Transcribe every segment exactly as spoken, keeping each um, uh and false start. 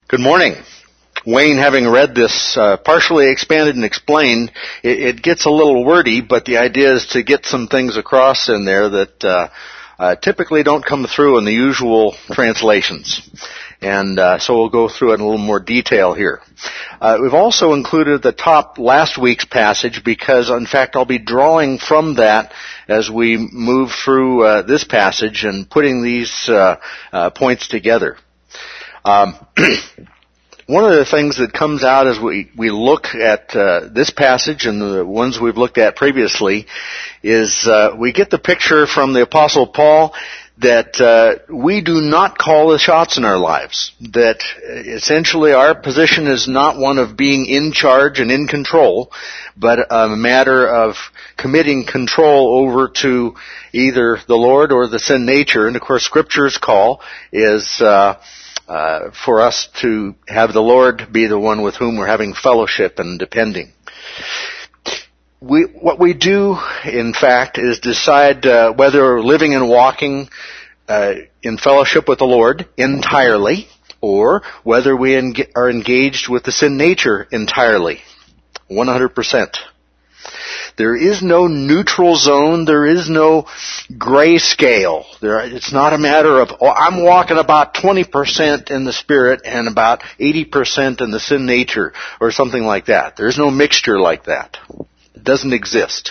Good morning. Wayne, having read this uh, partially expanded and explained, it, it gets a little wordy, but the idea is to get some things across in there that uh, uh, typically don't come through in the usual translations. And uh, so we'll go through it in a little more detail here. Uh, we've also included at the top last week's passage because, in fact, I'll be drawing from that as we move through uh, this passage and putting these uh, uh, points together. Um, one of the things that comes out as we, we look at uh, this passage and the ones we've looked at previously is uh, we get the picture from the Apostle Paul that uh, we do not call the shots in our lives, that essentially our position is not one of being in charge and in control, but a matter of committing control over to either the Lord or the sin nature. And of course, Scripture's call is uh, uh, for us to have the Lord be the one with whom we're having fellowship and depending. We, what we do, in fact, is decide uh, whether we're living and walking uh, in fellowship with the Lord entirely, or whether we en- are engaged with the sin nature entirely, one hundred percent. There is no neutral zone. There is no gray scale. There, it's not a matter of, oh, I'm walking about twenty percent in the Spirit and about eighty percent in the sin nature, or something like that. There's no mixture like that. It doesn't exist.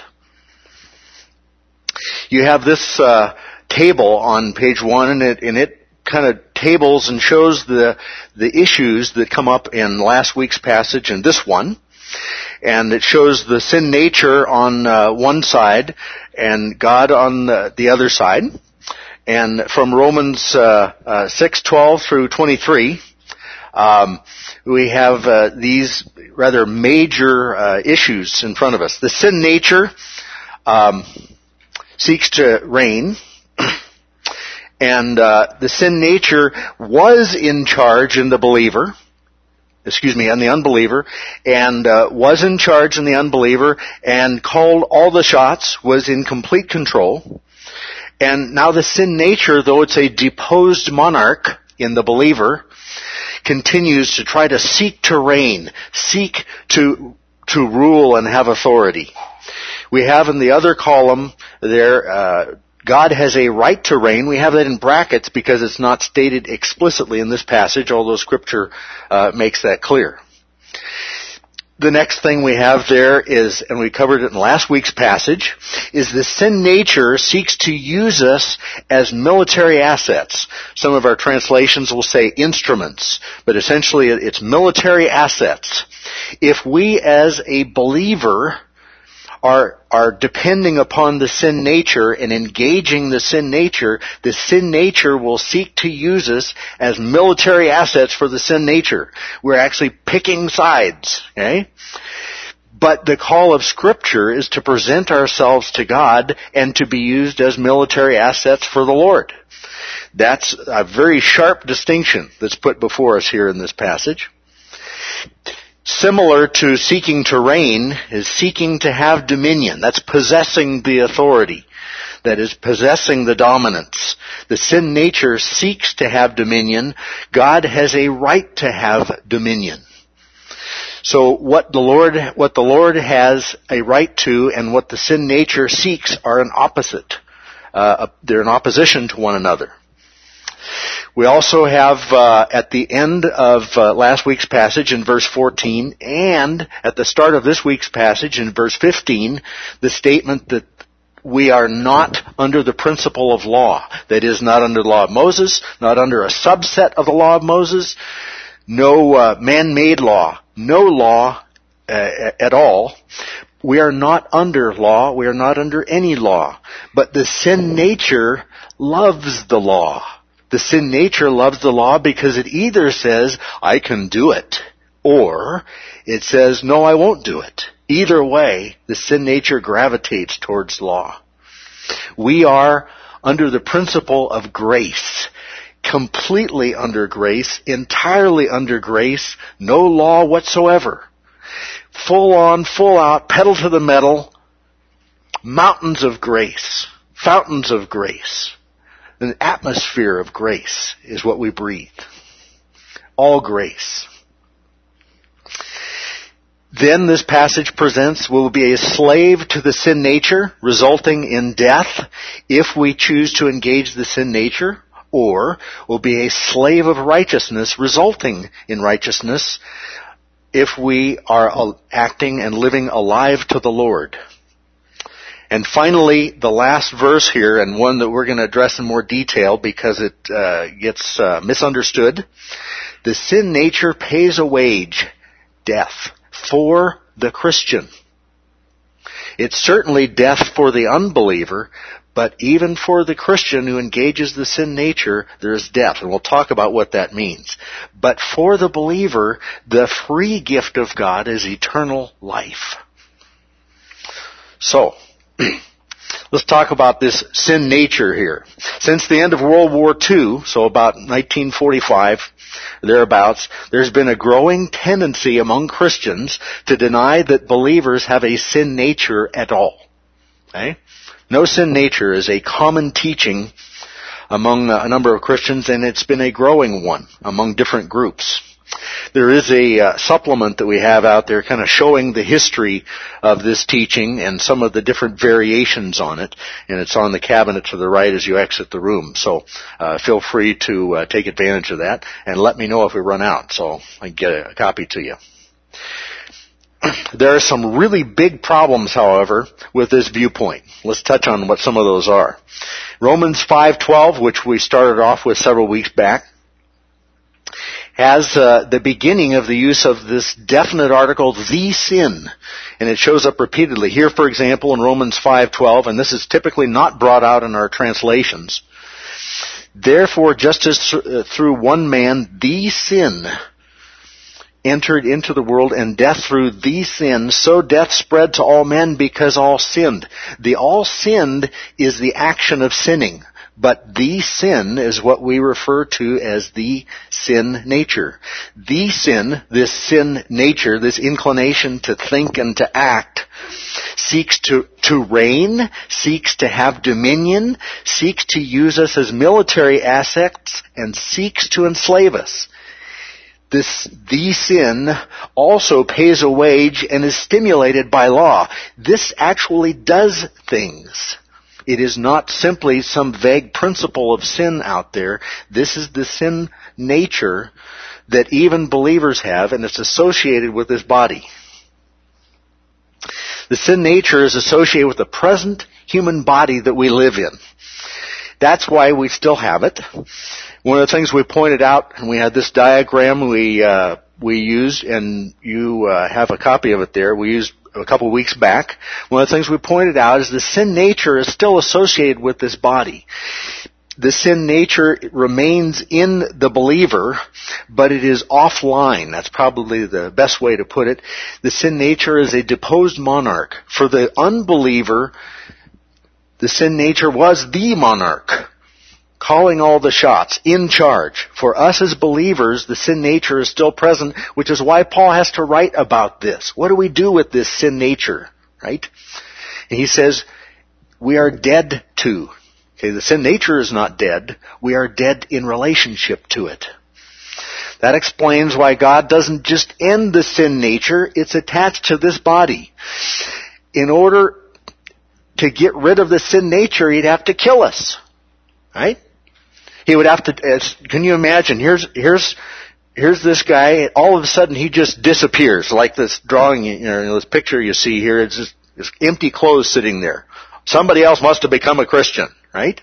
You have this uh, table on page one, and it, and it kind of tables and shows the the issues that come up in last week's passage and this one. And it shows the sin nature on uh, one side and God on the, the other side. And from Romans uh, uh, six twelve through twenty-three, um, we have uh, these rather major uh, issues in front of us. The sin nature um, seeks to reign, and uh, the sin nature was in charge in the believer. excuse me, and the unbeliever, and uh, was in charge in the unbeliever, and called all the shots, was in complete control. And now the sin nature, though it's a deposed monarch in the believer, continues to try to seek to reign, seek to to rule and have authority. We have in the other column there, uh, God has a right to reign. We have that in brackets because it's not stated explicitly in this passage, although Scripture uh, makes that clear. The next thing we have there is, and we covered it in last week's passage, is the sin nature seeks to use us as military assets. Some of our translations will say instruments, but essentially it's military assets. If we as a believer are are depending upon the sin nature and engaging the sin nature, the sin nature will seek to use us as military assets for the sin nature. We're actually picking sides, okay? But the call of Scripture is to present ourselves to God and to be used as military assets for the Lord. That's a very sharp distinction that's put before us here in this passage. Similar to seeking to reign is seeking to have dominion. That's possessing the authority. That is possessing the dominance. The sin nature seeks to have dominion. God has a right to have dominion. So what the Lord, what the Lord has a right to and what the sin nature seeks are an opposite. Uh, they're in opposition to one another. We also have uh, at the end of uh, last week's passage in verse fourteen and at the start of this week's passage in verse fifteen, the statement that we are not under the principle of law. That is, not under the law of Moses, not under a subset of the law of Moses, no uh, man-made law, no law uh, at all. We are not under law. We are not under any law. But the sin nature loves the law. The sin nature loves the law because it either says, I can do it, or it says, no, I won't do it. Either way, the sin nature gravitates towards law. We are under the principle of grace, completely under grace, entirely under grace, no law whatsoever. Full on, full out, pedal to the metal, mountains of grace, fountains of grace. An atmosphere of grace is what we breathe. all grace. Then this passage presents will be a slave to the sin nature, resulting in death if we choose to engage the sin nature, or will be a slave of righteousness, resulting in righteousness if we are acting and living alive to the Lord. And finally, the last verse here, and one that we're going to address in more detail because it uh, gets uh, misunderstood. The sin nature pays a wage, death, for the Christian. It's certainly death for the unbeliever, but even for the Christian who engages the sin nature, there is death, and we'll talk about what that means. But for the believer, the free gift of God is eternal life. So, let's talk about this sin nature here. Since the end of World War Two, so about nineteen forty-five, thereabouts, there's been a growing tendency among Christians to deny that believers have a sin nature at all. Okay? No sin nature is a common teaching among a number of Christians, and it's been a growing one among different groups. There is a uh, supplement that we have out there kind of showing the history of this teaching and some of the different variations on it, and it's on the cabinet to the right as you exit the room. So uh, feel free to uh, take advantage of that, and let me know if we run out so I can get a copy to you. There are some really big problems, however, with this viewpoint. Let's touch on what some of those are. Romans five twelve, which we started off with several weeks back, has uh, the beginning of the use of this definite article, the sin, and it shows up repeatedly. Here, for example, in Romans five twelve, and this is typically not brought out in our translations, therefore, just as th- through one man the sin entered into the world, and death through the sin, so death spread to all men because all sinned. The all sinned is the action of sinning. But the sin is what we refer to as the sin nature. The sin, this sin nature, this inclination to think and to act, seeks to, to reign, seeks to have dominion, seeks to use us as military assets, and seeks to enslave us. This, the sin also pays a wage and is stimulated by law. This actually does things. It is not simply some vague principle of sin out there. This is the sin nature that even believers have, and it's associated with this body. The sin nature is associated with the present human body that we live in. That's why we still have it. One of the things we pointed out, and we had this diagram we uh, we used, and you uh, have a copy of it there. We used a couple of weeks back. One of the things we pointed out is the sin nature is still associated with this body. The sin nature remains in the believer, but it is offline. That's probably the best way to put it. The sin nature is a deposed monarch. For the unbeliever, the sin nature was the monarch, calling all the shots, in charge. For us as believers, the sin nature is still present, which is why Paul has to write about this. What do we do with this sin nature, right? And he says, we are dead to. Okay, the sin nature is not dead. We are dead in relationship to it. That explains why God doesn't just end the sin nature. It's attached to this body. In order to get rid of the sin nature, he'd have to kill us. Right? He would have to, can you imagine, here's, here's, here's this guy, all of a sudden he just disappears, like this drawing, you know, this picture you see here, it's just, it's empty clothes sitting there. Somebody else must have become a Christian, right?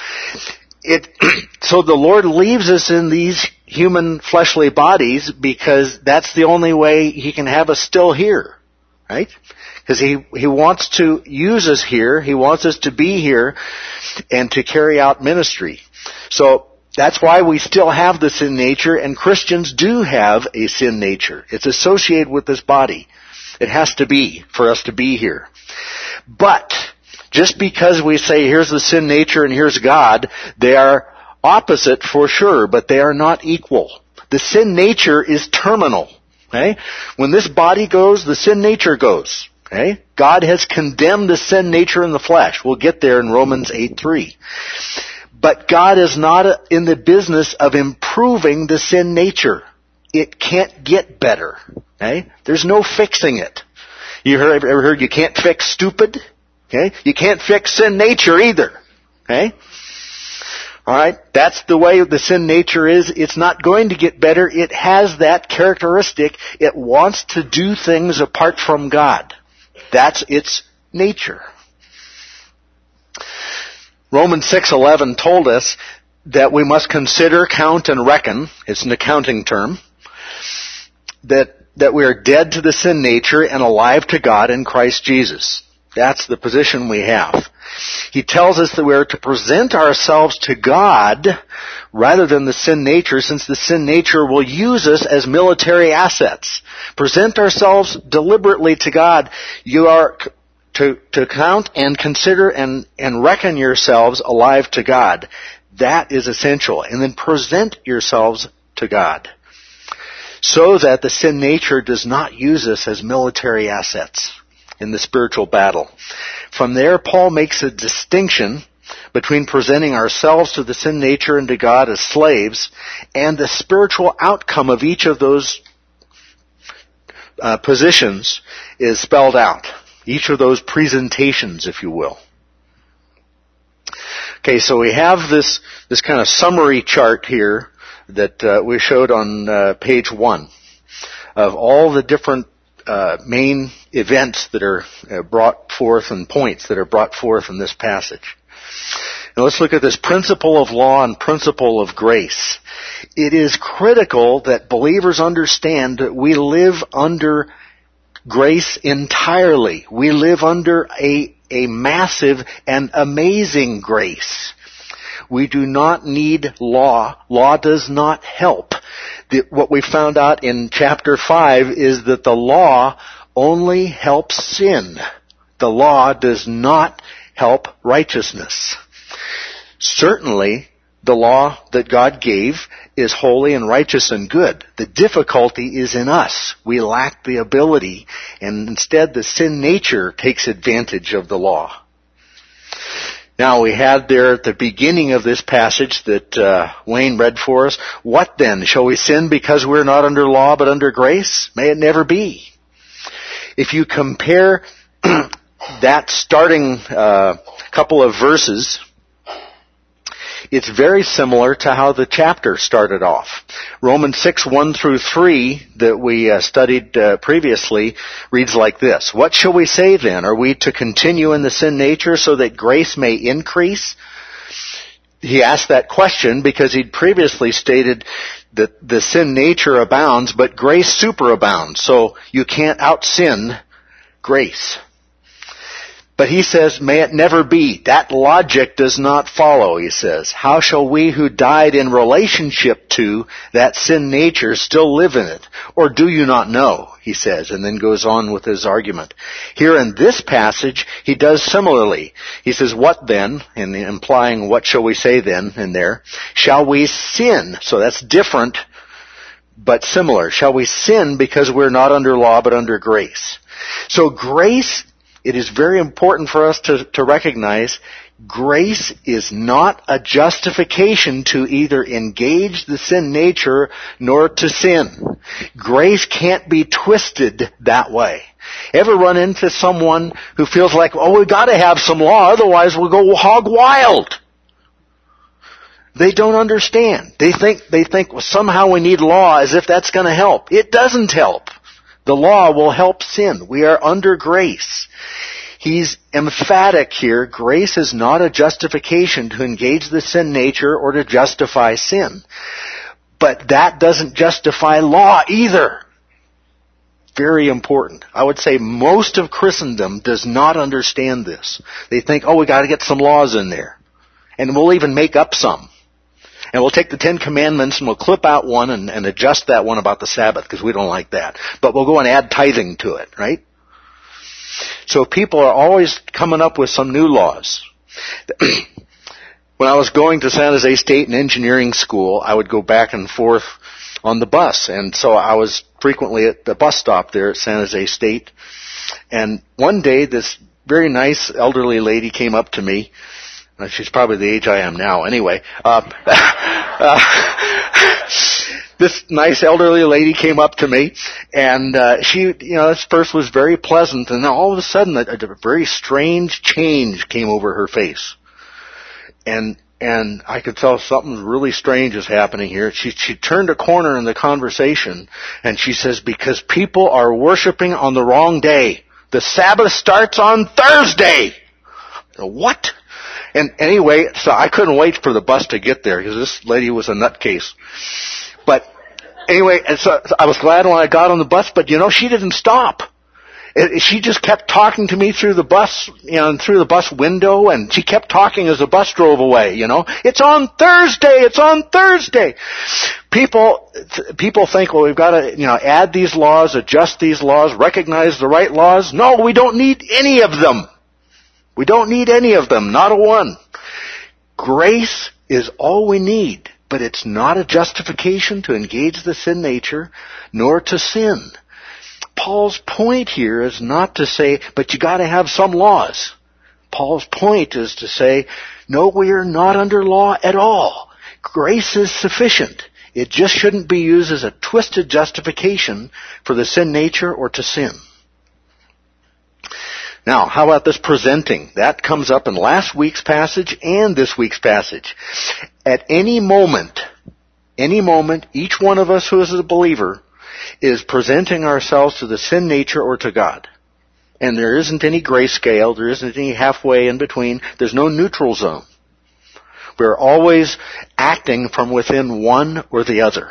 It, so the Lord leaves us in these human fleshly bodies because that's the only way he can have us still here, right? Because he, he wants to use us here, he wants us to be here and to carry out ministry. So that's why we still have the sin nature, and Christians do have a sin nature. It's associated with this body. It has to be for us to be here. But just because we say here's the sin nature and here's God, they are opposite for sure, but they are not equal. The sin nature is terminal. Okay? When this body goes, the sin nature goes. Okay? God has condemned the sin nature in the flesh. We'll get there in Romans eight three. But God is not in the business of improving the sin nature. it can't get better. Okay? There's no fixing it. You heard, ever heard you can't fix stupid? Okay? You can't fix sin nature either. Okay? Alright? That's the way the sin nature is. It's not going to get better. It has that characteristic. It wants to do things apart from God. That's its nature. Romans six eleven told us that we must consider, count, and reckon. It's an accounting term. That, that we are dead to the sin nature and alive to God in Christ Jesus. That's the position we have. He tells us that we are to present ourselves to God rather than the sin nature, since the sin nature will use us as military assets. Present ourselves deliberately to God. You are to, to count and consider and, and reckon yourselves alive to God. That is essential. And then present yourselves to God, so that the sin nature does not use us as military assets in the spiritual battle. From there, Paul makes a distinction between presenting ourselves to the sin nature and to God as slaves and the spiritual outcome of each of those uh, positions is spelled out. Each of those presentations, if you will. Okay, so we have this, this kind of summary chart here that uh, we showed on uh, page one of all the different uh, main events that are uh, brought forth and points that are brought forth in this passage. Now let's look at this principle of law and principle of grace. It is critical that believers understand that we live under grace entirely. We live under a, a massive and amazing grace. We do not need law. Law does not help. The, what we found out in chapter five is that the law only helps sin. The law does not help righteousness. Certainly, the law that God gave is holy and righteous and good. The difficulty is in us. We lack the ability, and instead the sin nature takes advantage of the law. Now, we had there at the beginning of this passage that uh, Wayne read for us, what then? Shall we sin because we're not under law but under grace? May it never be. If you compare that starting uh, couple of verses, it's very similar to how the chapter started off. Romans six, one through three that we uh, studied uh, previously reads like this. What shall we say then? Are we to continue in the sin nature so that grace may increase? He asked that question because he'd previously stated that the sin nature abounds, but grace superabounds. So you can't out-sin grace. But he says, may it never be. That logic does not follow, he says. How shall we who died in relationship to that sin nature still live in it? Or do you not know, he says, and then goes on with his argument. Here in this passage, he does similarly. He says, what then, and implying what shall we say then in there, shall we sin? So that's different, but similar. Shall we sin because we're not under law but under grace? So grace, it is very important for us to, to recognize grace is not a justification to either engage the sin nature nor to sin. Grace can't be twisted that way. Ever run into someone who feels like, oh, we've got to have some law, otherwise we'll go hog wild? They don't understand. They think, they think well, somehow we need law as if that's going to help. It doesn't help. The law will help sin. We are under grace. He's emphatic here. Grace is not a justification to engage the sin nature or to justify sin. But that doesn't justify law either. Very important. I would say most of Christendom does not understand this. They think, oh, we got to get some laws in there. And we'll even make up some. And we'll take the Ten Commandments and we'll clip out one and, and adjust that one about the Sabbath because we don't like that. But we'll go and add tithing to it, right? So people are always coming up with some new laws. When I was going to San Jose State and engineering school, I would go back and forth on the bus. And so I was frequently at the bus stop there at San Jose State. And one day this very nice elderly lady came up to me. She's probably the age I am now anyway. Uh, uh, this nice elderly lady came up to me, and uh, she, you know, this first was very pleasant, and then all of a sudden a, a very strange change came over her face. And and I could tell something really strange is happening here. She she turned a corner in the conversation, and she says, because people are worshiping on the wrong day. The Sabbath starts on Thursday. What? And anyway, so I couldn't wait for the bus to get there, because this lady was a nutcase. But anyway, and so I was glad when I got on the bus, but you know, she didn't stop. It, she just kept talking to me through the bus, you know, through the bus window, and she kept talking as the bus drove away, you know. It's on Thursday! It's on Thursday! People, people think, well, we've got to, you know, add these laws, adjust these laws, recognize the right laws. No, we don't need any of them. We don't need any of them, not a one. Grace is all we need, but it's not a justification to engage the sin nature, nor to sin. Paul's point here is not to say, but you got to have some laws. Paul's point is to say, no, we are not under law at all. Grace is sufficient. It just shouldn't be used as a twisted justification for the sin nature or to sin. Now, how about this presenting? That comes up in last week's passage and this week's passage. At any moment, any moment, each one of us who is a believer is presenting ourselves to the sin nature or to God. And there isn't any gray scale, there isn't any halfway in between, there's no neutral zone. We're always acting from within one or the other.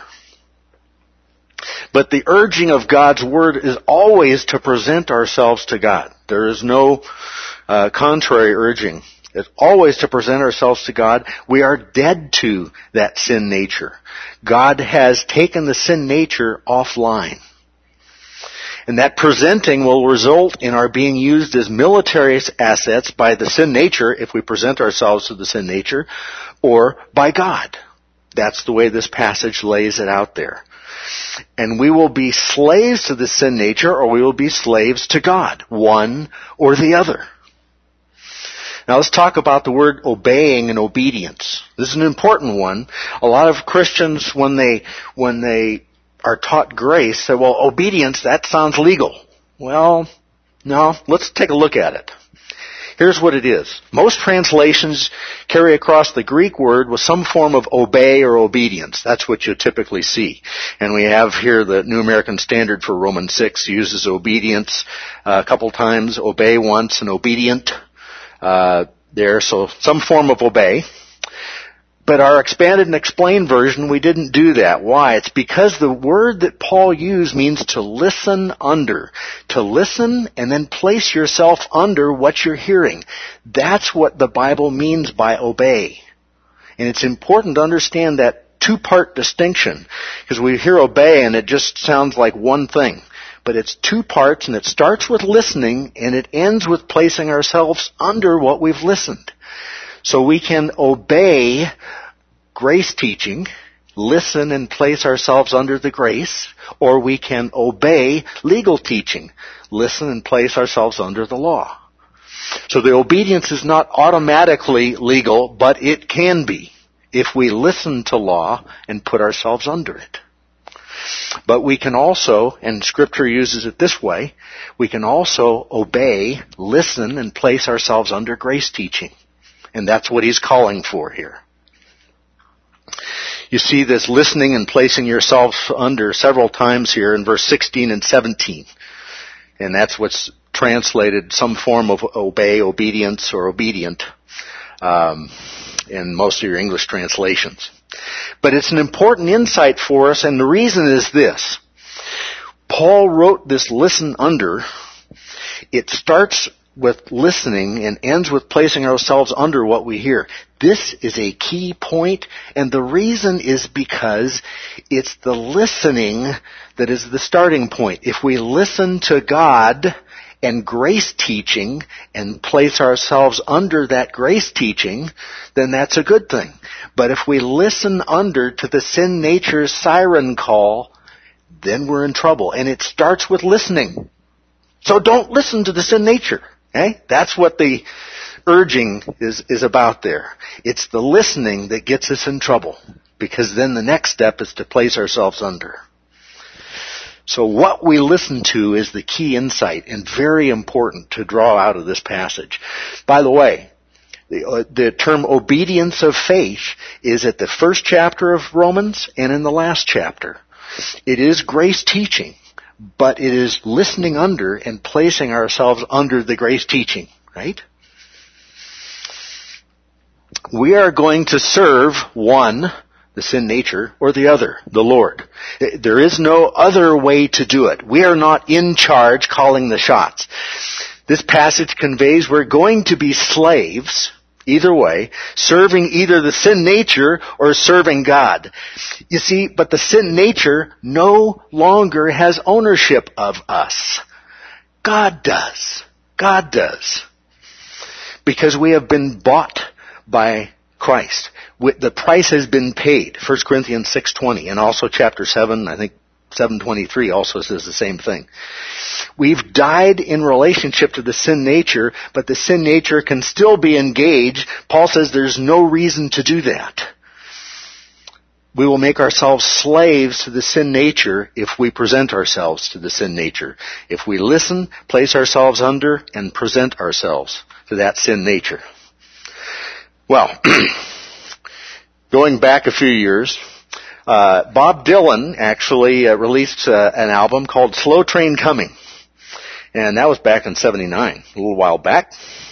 But the urging of God's Word is always to present ourselves to God. There is no uh, contrary urging. It's always to present ourselves to God. We are dead to that sin nature. God has taken the sin nature offline. And that presenting will result in our being used as military assets by the sin nature, if we present ourselves to the sin nature, or by God. That's the way this passage lays it out there. And we will be slaves to the sin nature, or we will be slaves to God, one or the other. Now let's talk about the word obeying and obedience. This is an important one. A lot of Christians, when they when they are taught grace, say, well, obedience, that sounds legal. Well, no, let's take a look at it. Here's what it is. Most translations carry across the Greek word with some form of obey or obedience. That's what you typically see. And we have here the New American Standard for Romans six uses obedience uh, a couple times, obey once, and obedient uh, there. So some form of obey. But our expanded and explained version, we didn't do that. Why? It's because the word that Paul used means to listen under. To listen and then place yourself under what you're hearing. That's what the Bible means by obey. And it's important to understand that two-part distinction. Because we hear obey and it just sounds like one thing. But it's two parts, and it starts with listening and it ends with placing ourselves under what we've listened. So we can obey grace teaching, listen and place ourselves under the grace, or we can obey legal teaching, listen and place ourselves under the law. So the obedience is not automatically legal, but it can be if we listen to law and put ourselves under it. But we can also, and Scripture uses it this way, we can also obey, listen, and place ourselves under grace teaching. And that's what he's calling for here. You see this listening and placing yourself under several times here in verse sixteen and seventeen. And that's what's translated some form of obey, obedience, or obedient um, in most of your English translations. But it's an important insight for us, and the reason is this. Paul wrote this listen under. It starts with listening and ends with placing ourselves under what we hear. This is a key point, and the reason is because it's the listening that is the starting point. If we listen to God and grace teaching and place ourselves under that grace teaching, then that's a good thing. But if we listen under to the sin nature's siren call, then we're in trouble. And it starts with listening. So don't listen to the sin nature. Okay? That's what the urging is, is about there. It's the listening that gets us in trouble. because then the next step is to place ourselves under. So what we listen to is the key insight and very important to draw out of this passage. By the way, the, uh, the term obedience of faith is at the first chapter of Romans and in the last chapter. It is grace teaching, but it is listening under and placing ourselves under the grace teaching, right? We are going to serve one, the sin nature, or the other, the Lord. There is no other way to do it. We are not in charge calling the shots. This passage conveys we're going to be slaves, either way, serving either the sin nature or serving God. You see, but the sin nature no longer has ownership of us. God does. God does. Because we have been bought by Christ. The price has been paid. First Corinthians six twenty, and also chapter seven, I think seven twenty-three also says the same thing. We've died in relationship to the sin nature, but the sin nature can still be engaged. Paul says there's no reason to do that. We will make ourselves slaves to the sin nature if we present ourselves to the sin nature. If we listen, place ourselves under, and present ourselves to that sin nature. Well, going back a few years, uh, Bob Dylan actually uh, released uh, an album called Slow Train Coming. And that was back in seventy-nine, a little while back.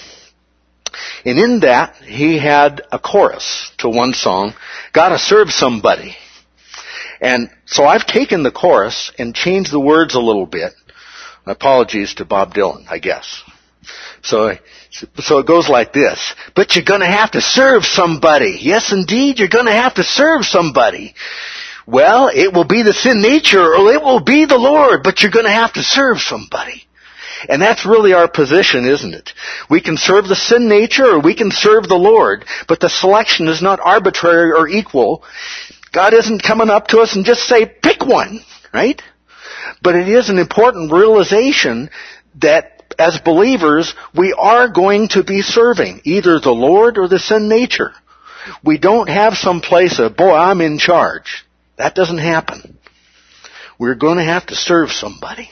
And in that, he had a chorus to one song, Gotta Serve Somebody. And so I've taken the chorus and changed the words a little bit. Apologies to Bob Dylan, I guess. So, so it goes like this. But you're gonna have to serve somebody. Yes, indeed, you're gonna have to serve somebody. Well, it will be the sin nature or it will be the Lord, but you're gonna have to serve somebody. And that's really our position, isn't it? We can serve the sin nature or we can serve the Lord, but the selection is not arbitrary or equal. God isn't coming up to us and just say, pick one, right? But it is an important realization that as believers, we are going to be serving either the Lord or the sin nature. We don't have some place of, boy, I'm in charge. That doesn't happen. We're going to have to serve somebody.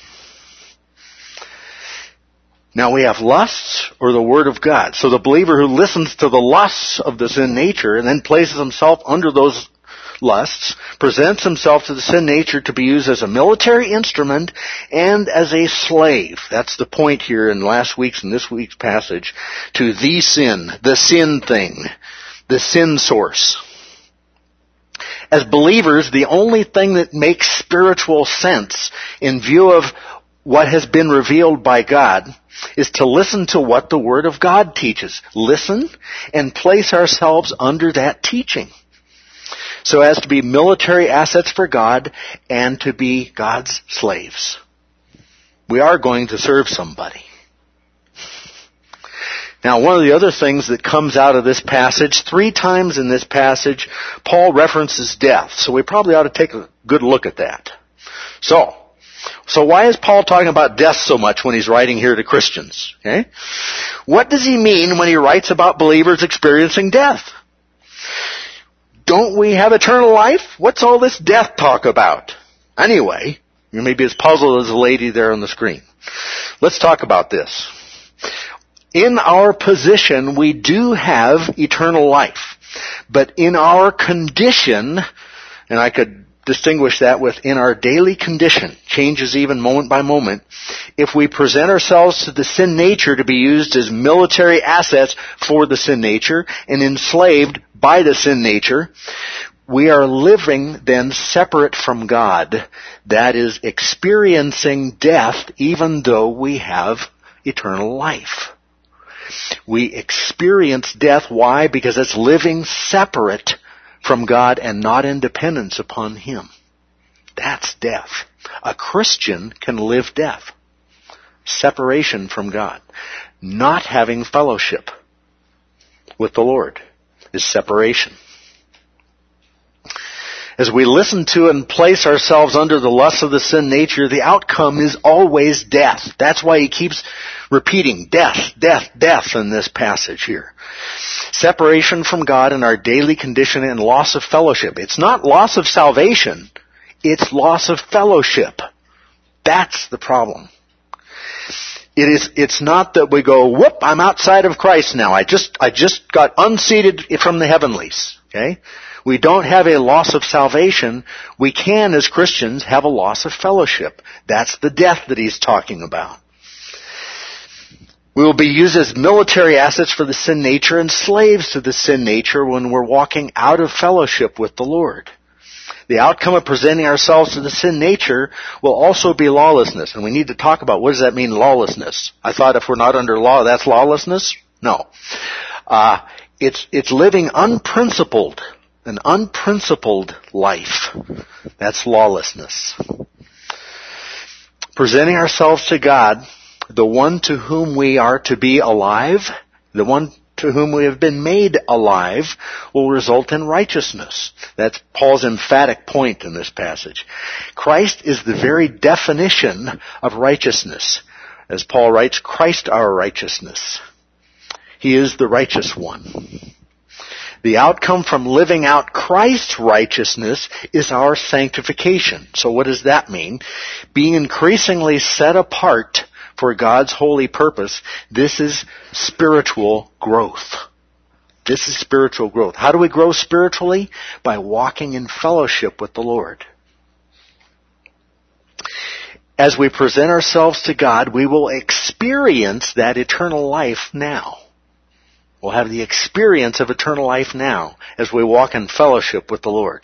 Now we have lusts or the Word of God. So the believer who listens to the lusts of the sin nature and then places himself under those lusts, presents himself to the sin nature to be used as a military instrument and as a slave. That's the point here in last week's and this week's passage, to the sin, the sin thing, the sin source. As believers, the only thing that makes spiritual sense in view of what has been revealed by God is to listen to what the Word of God teaches. Listen and place ourselves under that teaching, so as to be military assets for God and to be God's slaves. We are going to serve somebody. Now, one of the other things that comes out of this passage, three times in this passage, Paul references death. So we probably ought to take a good look at that. So, so why is Paul talking about death so much when he's writing here to Christians? Okay? What does he mean when he writes about believers experiencing death? Don't we have eternal life? What's all this death talk about? Anyway, you may be as puzzled as the lady there on the screen. Let's talk about this. In our position, we do have eternal life. But in our condition, and I could distinguish that with in our daily condition, changes even moment by moment, if we present ourselves to the sin nature to be used as military assets for the sin nature and enslaved by the sin nature, we are living then separate from God. That is, experiencing death even though we have eternal life. We experience death. Why? Because it's living separate from God and not in dependence upon Him. That's death. A Christian can live death. Separation from God. Not having fellowship with the Lord is separation. As we listen to and place ourselves under the lusts of the sin nature, the outcome is always death. That's why he keeps repeating death, death, death in this passage here. Separation from God in our daily condition and loss of fellowship. It's not loss of salvation, it's loss of fellowship. That's the problem. It is, it's not that we go, whoop, I'm outside of Christ now. I just, I just got unseated from the heavenlies. Okay? We don't have a loss of salvation. We can, as Christians, have a loss of fellowship. That's the death that he's talking about. We will be used as military assets for the sin nature and slaves to the sin nature when we're walking out of fellowship with the Lord. The outcome of presenting ourselves to the sin nature will also be lawlessness. And we need to talk about, what does that mean, lawlessness? I thought if we're not under law, that's lawlessness? No. Uh, it's, it's living unprincipled, an unprincipled life. That's lawlessness. Presenting ourselves to God, the one to whom we are to be alive, the one to whom we have been made alive, will result in righteousness. That's Paul's emphatic point in this passage. Christ is the very definition of righteousness. As Paul writes, Christ our righteousness. He is the righteous one. The outcome from living out Christ's righteousness is our sanctification. So what does that mean? Being increasingly set apart for God's holy purpose. This is spiritual growth. This is spiritual growth. How do we grow spiritually? By walking in fellowship with the Lord. As we present ourselves to God, we will experience that eternal life now. We'll have the experience of eternal life now as we walk in fellowship with the Lord.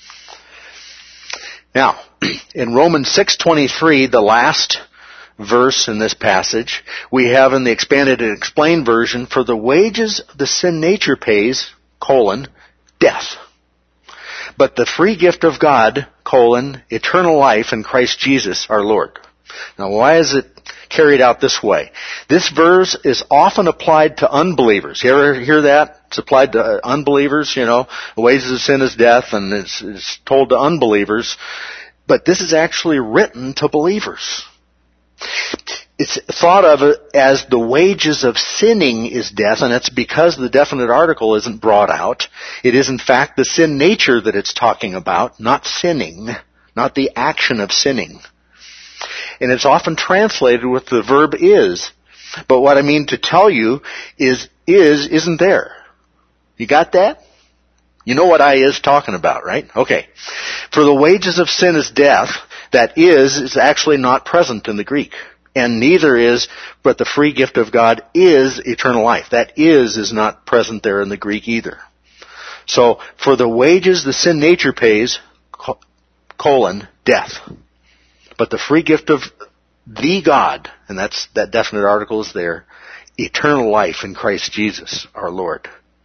Now, in Romans six twenty-three, the last verse in this passage, we have in the expanded and explained version, for the wages the sin nature pays, colon, death. But the free gift of God, colon, eternal life in Christ Jesus our Lord. Now why is it carried out this way? This verse is often applied to unbelievers. You ever hear that? It's applied to unbelievers, you know, the wages of sin is death, and it's, it's told to unbelievers. But this is actually written to believers. It's thought of as the wages of sinning is death, and it's because the definite article isn't brought out. It is in fact the sin nature that it's talking about, not sinning, not the action of sinning. And it's often translated with the verb is. But what I mean to tell you is, is isn't there. You got that? You know what I is talking about, right? Okay. For the wages of sin is death. That is, is actually not present in the Greek. And neither is, but the free gift of God is eternal life. That is, is not present there in the Greek either. So, for the wages the sin nature pays, colon, death. But the free gift of the God, and that's, that definite article is there, eternal life in Christ Jesus, our Lord.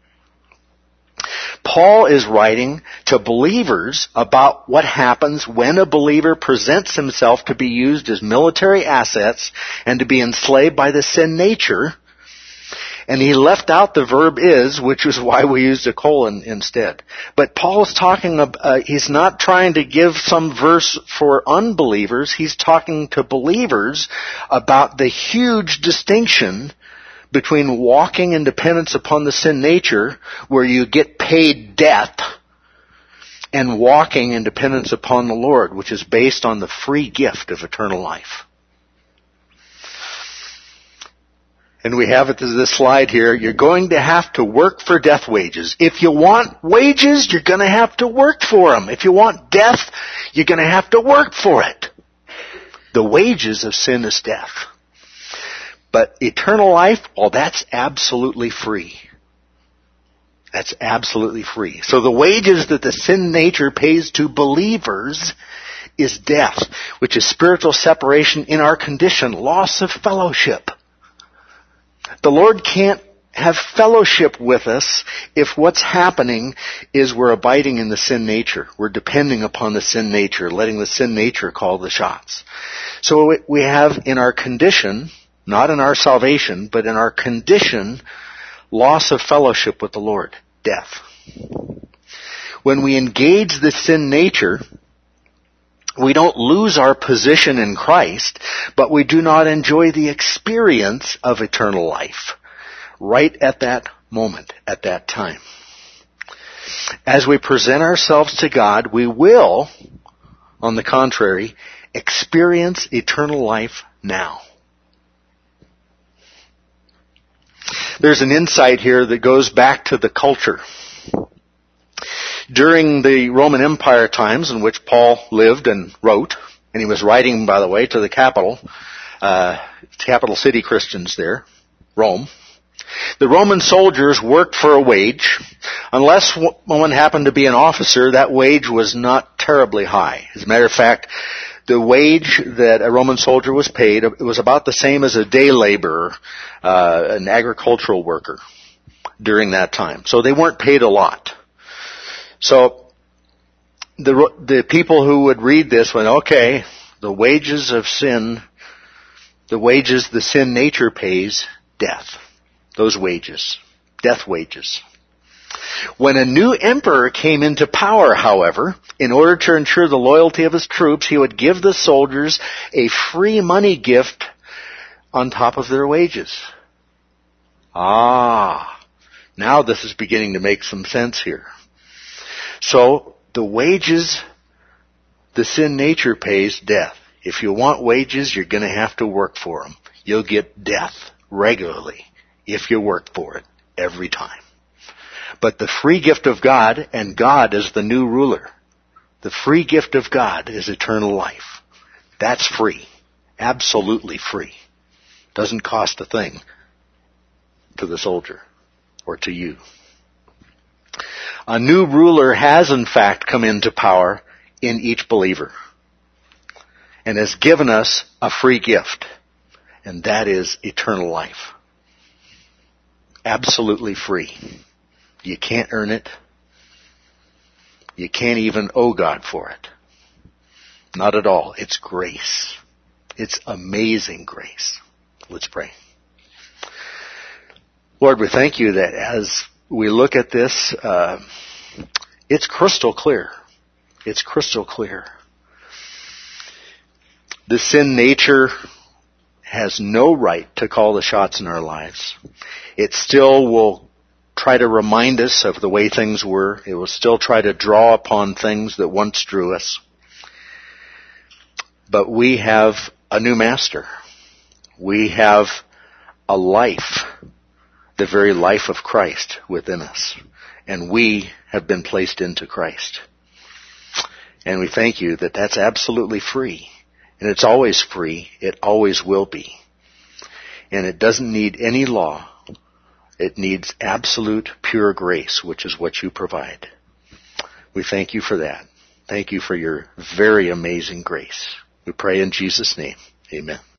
Paul is writing to believers about what happens when a believer presents himself to be used as military assets and to be enslaved by the sin nature. And he left out the verb is, which is why we used a colon instead. But Paul is talking, uh, he's not trying to give some verse for unbelievers. He's talking to believers about the huge distinction between walking in dependence upon the sin nature, where you get paid death, and walking in dependence upon the Lord, which is based on the free gift of eternal life. And we have it as this slide here. You're going to have to work for death wages. If you want wages, you're going to have to work for them. If you want death, you're going to have to work for it. The wages of sin is death. But eternal life, well, that's absolutely free. That's absolutely free. So the wages that the sin nature pays to believers is death, which is spiritual separation in our condition, loss of fellowship. The Lord can't have fellowship with us if what's happening is we're abiding in the sin nature. We're depending upon the sin nature, letting the sin nature call the shots. So we have in our condition, not in our salvation, but in our condition, loss of fellowship with the Lord, death. When we engage the sin nature, We don't lose our position in Christ, but we do not enjoy the experience of eternal life right at that moment, at that time. As we present ourselves to God, we will, on the contrary, experience eternal life now. There's an insight here that goes back to the culture. During the Roman Empire times in which Paul lived and wrote, and he was writing, by the way, to the capital, uh, capital city Christians there, Rome, the Roman soldiers worked for a wage. Unless one happened to be an officer, that wage was not terribly high. As a matter of fact, the wage that a Roman soldier was paid, it was about the same as a day laborer, uh, an agricultural worker during that time. So they weren't paid a lot. So the the people who would read this went, okay, the wages of sin, the wages the sin nature pays, death. Those wages, death wages. When a new emperor came into power, however, in order to ensure the loyalty of his troops, he would give the soldiers a free money gift on top of their wages. Ah, now this is beginning to make some sense here. So, the wages the sin nature pays, death. If you want wages, you're going to have to work for them. You'll get death regularly if you work for it every time. But the free gift of God, and God is the new ruler, the free gift of God is eternal life. That's free. Absolutely free. Doesn't cost a thing to the soldier or to you. A new ruler has in fact come into power in each believer and has given us a free gift, and that is eternal life. Absolutely free. You can't earn it. You can't even owe God for it. Not at all. It's grace. It's amazing grace. Let's pray. Lord, we thank you that as we look at this, uh, it's crystal clear. It's crystal clear. The sin nature has no right to call the shots in our lives. It still will try to remind us of the way things were. It will still try to draw upon things that once drew us. But we have a new master. We have a life, the very life of Christ within us. And we have been placed into Christ. And we thank you that that's absolutely free. And it's always free. It always will be. And it doesn't need any law. It needs absolute pure grace, which is what you provide. We thank you for that. Thank you for your very amazing grace. We pray in Jesus' name. Amen.